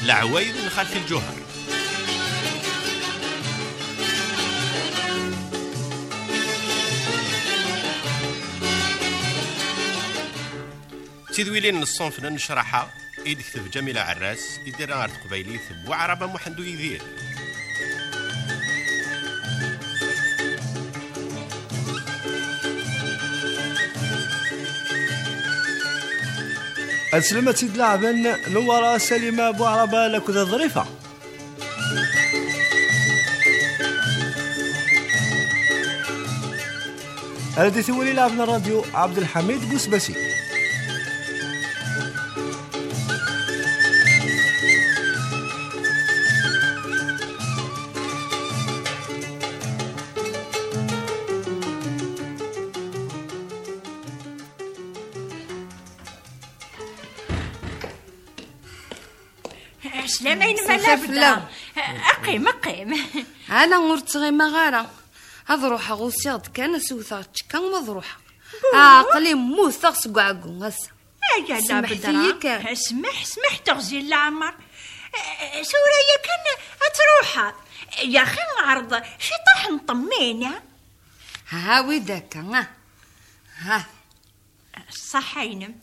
العوايد من خالتي الجوهر. تيدويلين الصنفنا نشرحها يكتب جميلة عراس يدير غير قبيليت بوعربة محندو يدير. السلامة سيد لاعبن نورا سليمة بوعربة لكذا ظريفة. الذي ثولي لعبنا الراديو عبد الحميد قسبسي. سلامين ما لابد أقيم أنا مرتغي مغارة هذ روحها غوسياد كان سوثا تشكا مضروحة قلي موثا سقعقو هسا يا لابد اسمح تغزي العمر سوريا كان أتروحها يا أخي نعرض شي طاح نطمينا ها ويدك ها صحينم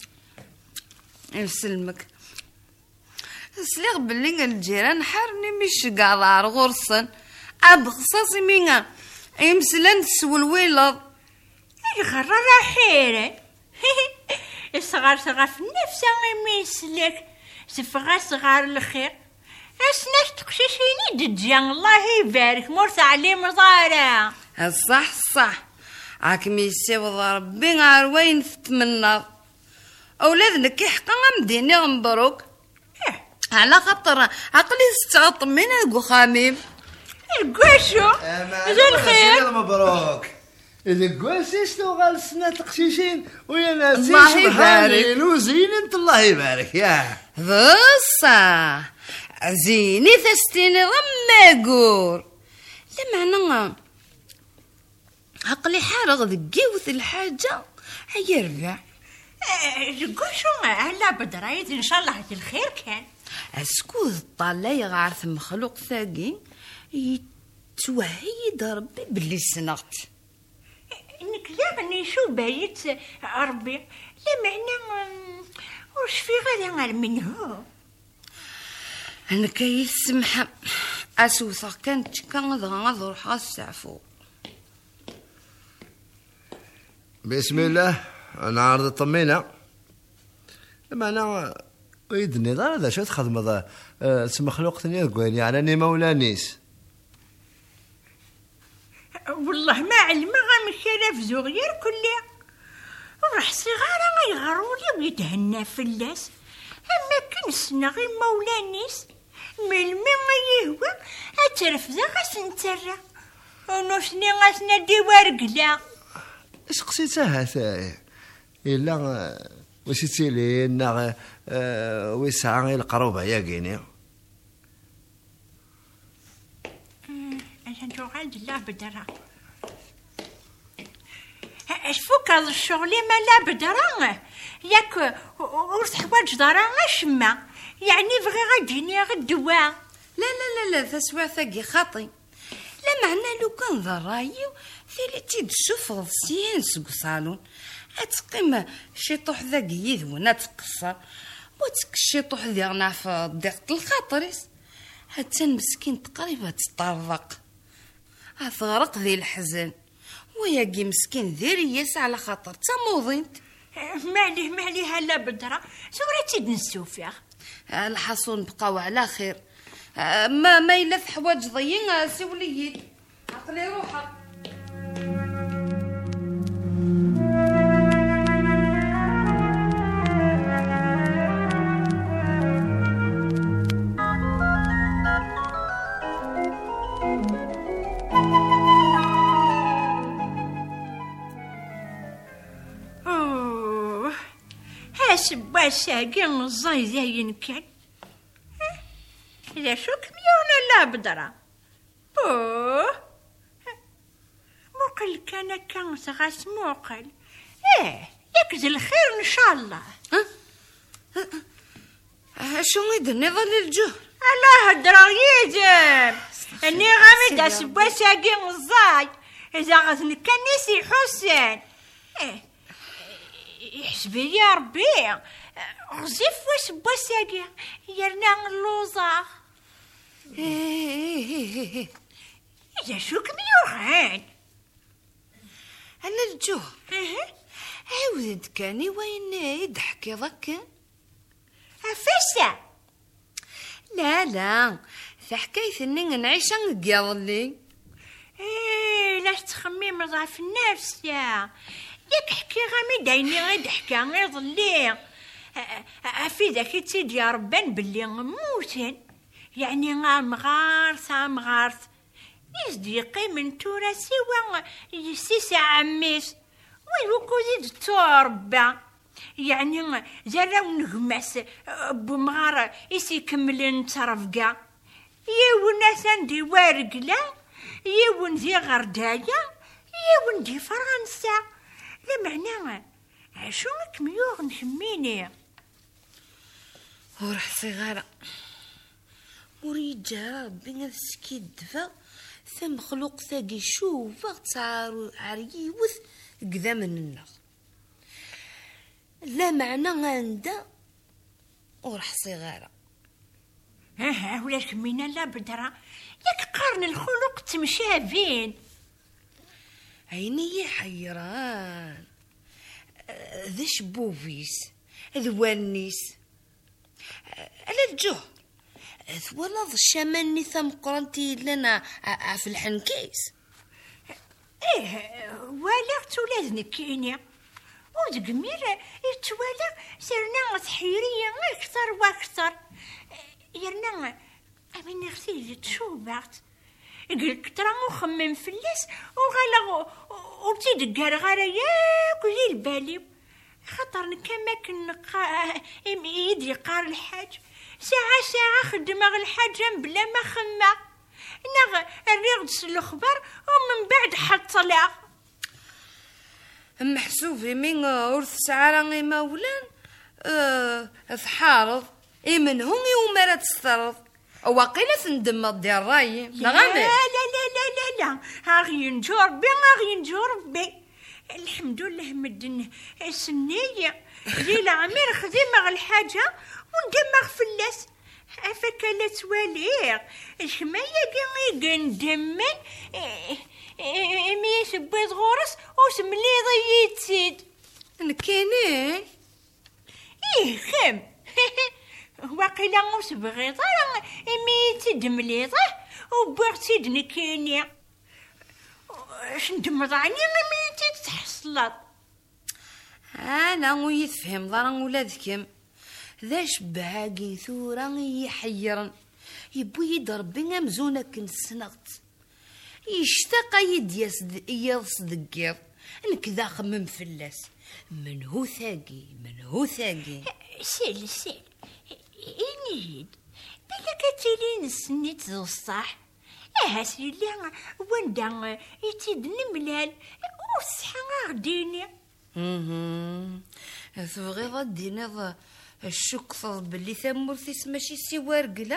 يسلمك سليغ باللي الجيران حارني مش قاعد غرسن ابخصاصي مينا يمسلن سولويلض يغرر حيرة الصغار صغار في نفسه يميسلك سفغا صغار الخير اسناش تقشيشيني دجان الله يبارك مرت عليه مزارع صح عاكم يساوي ربي عروين فتمنى اولادنا كيحقا مديني مبروك على خاطر عقلي استعط من القخاميم القوشو زي الخير مبروك القوش اشتغل سنة تقشيشين ويا ناس الله يبارك وزين انت الله يبارك يا بصا زيني ثستيني ضماقور لمعنى عقلي حارغ ذقيوث الحاجة هيرجع القوشو هلا بدرايد ان شاء الله الخير كان اسكوذ طالع غارث مخلوق ثاقي يتوهيد ربي باللي سنغت انك لا غني شو بايت ربي لا معنى وش في غدا غير منه انا كيف سمحه اسوثا كانت غنضر حاسعفو بسم الله انا عرض طمينا لما انا ويد النظام هذا شو تخدم هذا مخلوق ثاني تقول يعني اني مولانيس والله ما علم غير في زغير كلها وراح صغار غيغرولي ويتهنى في اللاس اما كنسنا غير مولانيس ملمي يهوى اترف ذا غسنترى ونوشني غسنا دي ورقلا اش قصيتها ثاي الا وسيتيلي نا ويسعى القروبه يا كيني عشان توعد الله بدرا اش فوق هذا الشغل ما لا بدرا ياك ورث حوايج دارا شما يعني بغي غاديني غدوا لا تسوى ثقي خاطي لا معنى لو كان ضرايو ثلاثي تشوف غصيان سوق صالون اتقيم شي طوح ذاك يذونا تقصر وتك شي طوح ديالنا في ضيقة الخاطريس حتى المسكين تقريبا تطرق غرق ذي الحزن وياكي مسكين ذيرياس على خاطر تموضينت مالي هلا بدرا سورتي نسو فيها الحصون بقاو على خير ما إلا في حوايج ضيين سوليين عقلي روحك ساقين الزاي زين كان إذا شو كميونا لا بدرا موقل كان سغاس موقل يكز الخير إن شاء الله شو يدني ظل الجهر الله هدرا يدم اني غامي دا سبا ساقي الزاي اذا غزن كان نسي حسين يحسبي يا ربي غزيف وسبا ساقي يرنا اللوزا اذا شوك ميوغان انا الجو عاود كاني وين يضحكي ضكا عفسه لا في حكاية اني نعيش نقضلي لا تخميم ضعف النفس ياك حكي غامي دايني غير حكا غير ظلي في ذاك تيدي يا ربان باللي موتن يعني مغارث يصديقي من توراسي يسيس عميس ويوكو زيد توربا يعني زراو نغمس بمغار يسي كملن ترفقا يون ناسان دي وارقلا يون دي غردايا يون دي فرنسا لا معنى عشو مكميوغ نخميني وراح صغارة وريجا بين السكي الدفا ثم خلق ثاقي شوفا تعارو عريوث قدام النار لا معنى غاندا وراح صغارة ولا كمينا لا بدرا ياك قارن الخلق تمشابين عيني حيران ذا شبوفيس ذوانيس على الجهر ثولا ذا الشماني ثم قرنتي لنا في الحنكيس ولا تولاد نكيني ودقمير يتوالا سرنا تحيرية أكثر وأكثر يرنا أمين نغسيل تشوبات قلت ترى مخمم فلس وغلا وبتيد غارة ياك وزي البالي خطر كما كن يدي قار الحاج ساعة خدم الحاج بلا ما خما الريغدس الخبر ومن بعد حط طلاق محسوبي من ورث سعراني مولان ثحارض من هم يوم راه تسترض وقيلة تندم ديال الراي لا هاغي نجور بي الحمد لله مدن السنية ليلة عمير خديمة الحاجة وندمغ فلاس افك لا تواليغ شمايا كي ندمن ميش بيض غورس وسملي ضيت سيد نكيني خم واقيلا غوس بغيضة ميتي دمليضة وبغتي نكيني شندم ضعني ميتي تحصلت انا ويتفهم ضرن ولادكم ذا شبهاقي ثورا يحيرن يبو يضرب مزونه كنسنغت يشتاق يديس دقير نكذا خمم فلاس من هو ثاقي سيل إنيد بلا كتيلين السنيت ذو الصح سيلي وندا يتيد نملال وصحا غديني ثبغي دينا الشكفض باللي ثمورثيس ماشي سوا رقلا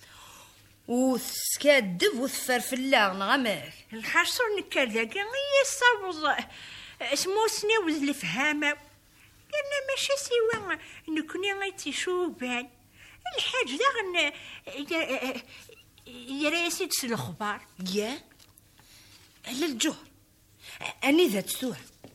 وثكادب وثفرفلا نغماك الحصر نكذاكا يصوز اسمو سنيوز الفهامة لأن ماشي سوا نكوني غيتي شوبان الحاج داغن يراسي تسل الخبار يا على الجهر أني ذات سوى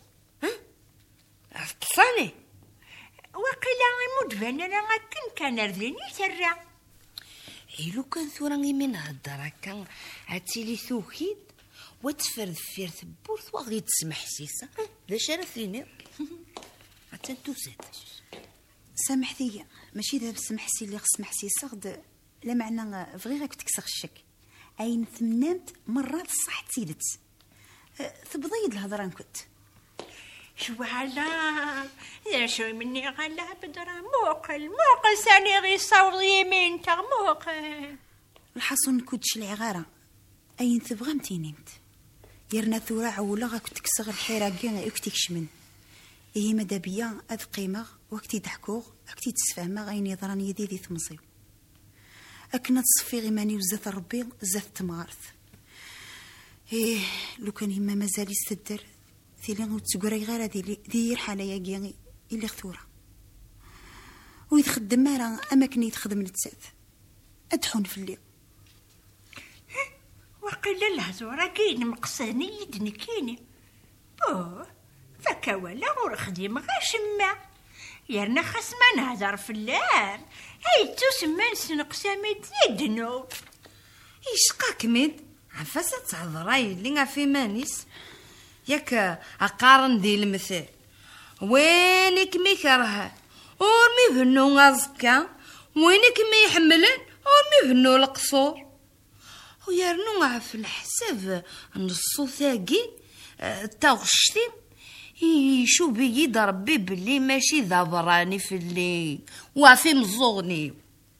تصاني وقيلا مدفن أنا كان رذيني ترى إلو كان ثوراني من هدرا كان عتيلي ثوكيد وتفرد فير ثبورث وغي تسمح سيسا ذا شرفيني عتان توزاد سامحتي ماشي دابا سمحتي اللي خص محسيسا غد لا معنى فغي غاك تكسر الشك عين ثمنامت مرات صح تيدت تبضيد الهضره كنت شو على يا شوي مني غلا بدرا موقل ساني غي صور يمين تا موقل الحصن كودش العغاره اين تبغى متينيمت يرنا ثورة عولا غاك تكسر الحراقي اكتكش من إيه مدابية أذ قيمة وقتي ضحكوغ وقتي تسفهمة غاين يضران يدي ذي ثمصيو أكنا تصفي غيماني وزات ربي زات تمارث. لو كان يما مازال يستدر ثيلي وتسقري غير دير حالة ياكي اللي خثورة ويتخدم مارا أماكن يتخدم نتساث أدحون في الليل. وقيل الهزورة كاين مقصاني يدني كيني فكا ولا غور خديم غاشما يرنا خاص ما نهضر في اللام هاي تسمى نسنقسامي يدنو يشقاك ميد عفاسة تهضراي اللي غافي مانيس ياك أقارن ذي المثال وينك ميكره ورمي بنو غازكا وينك مي يحملن ورمي بنو القصور ويرنو عف الحساب نصو ثاقي تاغشتي شو بيد ربي بلي ماشي ذابراني في اللي وافي مزوغني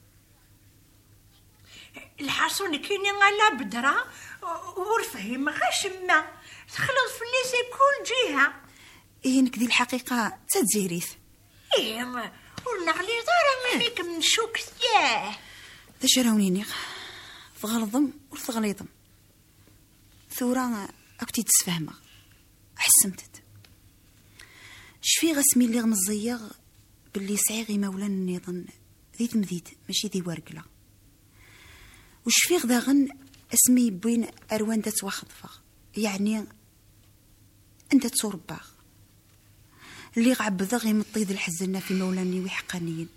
الحصون كيني غالا بدرا ورفهم غاشما تخلص في الليسي كل جهة. إنك دي الحقيقة تتزيريث ورنغلي دارا منيك من شوك ثياه ذا شراونيني ثغلظم وثغليظم ثورة أكتي تسفهمة حسمتت شفي غسمي اللي غمزيغ باللي سعيغي مولا النظن ذي تمذيد ماشي ذي ورقلة وشفي غداغن اسمي بين أروان دات وخطفة يعني أنت تصور باغ اللي غعبذا غي مطيد الحزنة في مولاني ويحقانيين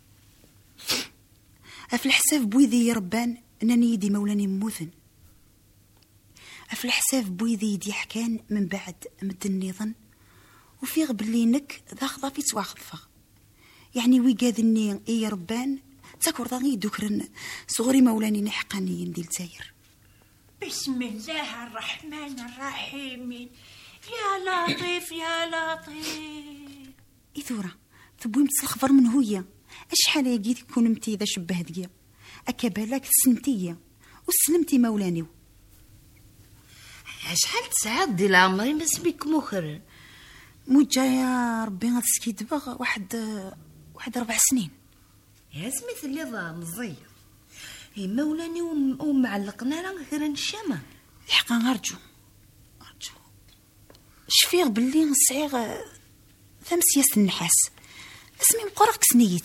أفي الحساب بويذي يربان أنني يدي مولاني موثن أفي الحساب بويذي يدي حكان من بعد مد النظن وفي غبلي نك ذا خضافي تواخطفة يعني ويقاذني إيه ربان تاكور ضاغي دوكرن صغري مولاني نحقانيين دي الجزائر. بسم الله الرحمن الرحيم يا لطيف يا لطيف. إثورة تبوي متسلخبر من هوية أشحال يجي تكون متي إذا شبه دقيق أكبالك سنتية وسلمتي مولانيو شحال تسعد دي العمري بس بيك مخر موجا يا ربي غتسكي دبا واحد 4 سنين يا سميت اللي ضا مزير مولاني ومعلقنا راه غير نشامه الحقا غرجو شفيغ باللي نصعيغ ثمسياس النحاس اسمي مقرق سنيت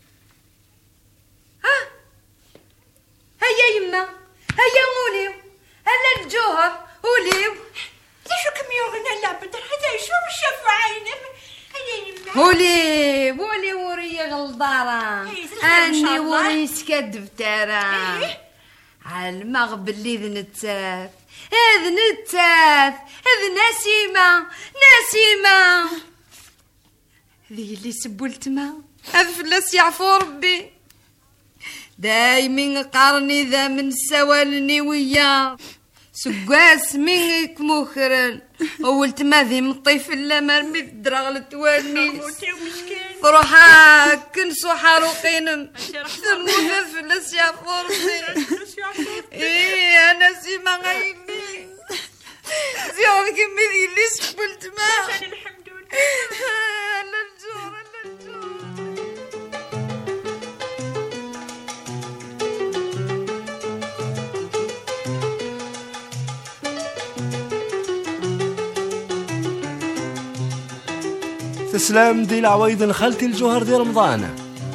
هيا يما هيا موليو هلا الجوهر وليو شو كم يغنى لا بدر هذا شو بشوف عيني هيا يما ولي وري غلطارة اني وري سكد بتارا عالمغ باللي ذنتاث هذ نسيمة ذي اللي سبولت ما افلس يعفو ربي دايمين قرني ذا من سوالني وياه سقاس منك مخرن اولت ما ذي مطيف الا مرمي الدراغ تواني روحا كنسو حاروقينم ثم فلس يا فرصي ايه انا سيما غيلي زيار كمي ذي اللي سبلت ما الحمد لله للجور تسلام دي العوايد خالتي الجوهر دي رمضان.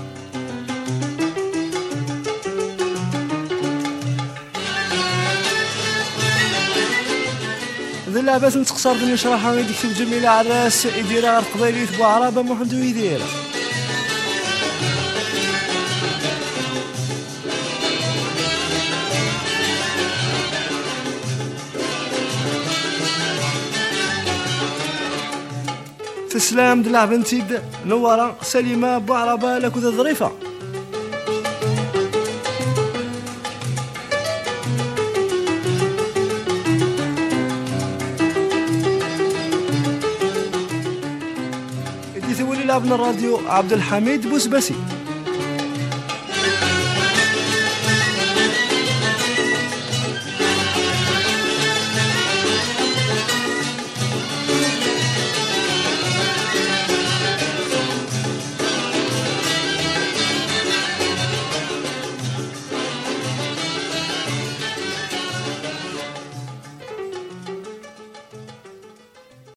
ذي اللعبات نتقصر دنيا نشرحها ويديك جميلة عراس يديرها غير قبيليت بوعرابة محمدو يدير تسلام دلع بنتيد نورة سليمة بوعربة لكو ظريفة. ادي ثولي لعبنا الراديو عبد الحميد بوسباسي.